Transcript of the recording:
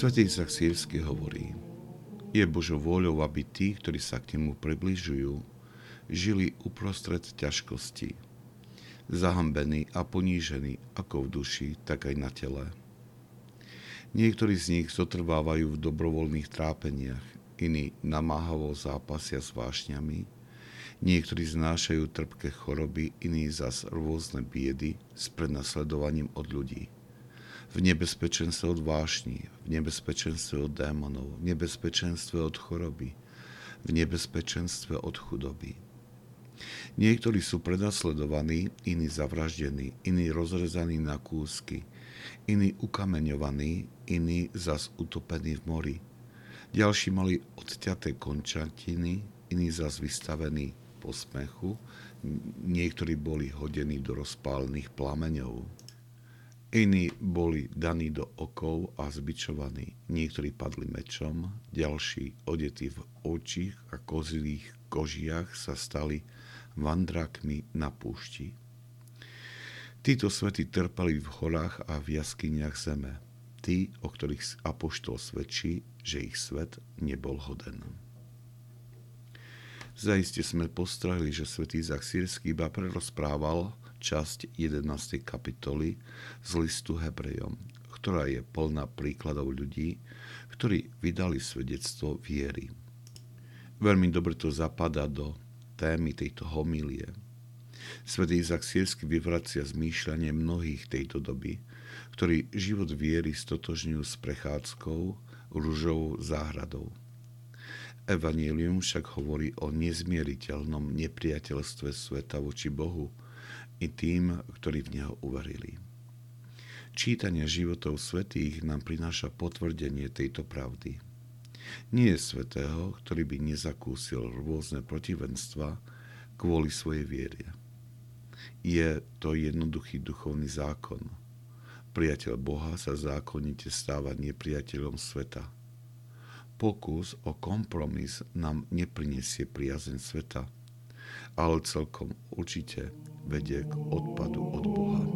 Svätý Izak Sýrsky hovorí: je Božou vôľou, aby tí, ktorí sa k nemu približujú, žili uprostred ťažkosti, zahambení a ponížení ako v duši, tak aj na tele. Niektorí z nich zotrvávajú v dobrovoľných trápeniach, iní namáhavo zápasia s vášňami, niektorí znášajú trpké choroby, iní zas rôzne biedy s prenasledovaním od ľudí. V nebezpečenstve od vášni, v nebezpečenstve od démonov, v nebezpečenstve od choroby, v nebezpečenstve od chudoby. Niektorí sú prenasledovaní, iní zavraždení, iní rozrezaní na kúsky, iní ukameňovaní, iní zas utopení v mori. Ďalší mali odťaté končatiny, iní zas vystavení posmechu, niektorí boli hodení do rozpálených plameňov. Iní boli daní do okov a zbičovaní, niektorí padli mečom, ďalší odetí v očích a kozilých kožiach sa stali vandrákmi na púšti. Títo svätí trpeli v horách a v jaskyniach zeme, tí, o ktorých apoštol svedčí, že ich svet nebol hoden. Zaiste sme postrehli, že svätý Izak Sýrsky iba prerozprával časť 11. kapitoly z listu Hebrejom, ktorá je plná príkladov ľudí, ktorí vydali svedectvo viery. Veľmi dobre to zapadá do témy tejto homílie. Svätý Izak Sýrsky vyvracia zmýšľanie mnohých tejto doby, ktorí život viery stotožňujú s prechádzkou ružovou záhradou. Evanjelium však hovorí o nezmieriteľnom nepriateľstve sveta voči Bohu i tým, ktorí v Neho uverili. Čítanie životov svätých nám prináša potvrdenie tejto pravdy. Nie je svätého, ktorý by nezakúsil rôzne protivenstva kvôli svojej viere. Je to jednoduchý duchovný zákon. Priateľ Boha sa zákonite stáva nepriateľom sveta. Pokus o kompromis nám neprinesie priazeň sveta, ale celkom určite vedie k odpadu od Boha.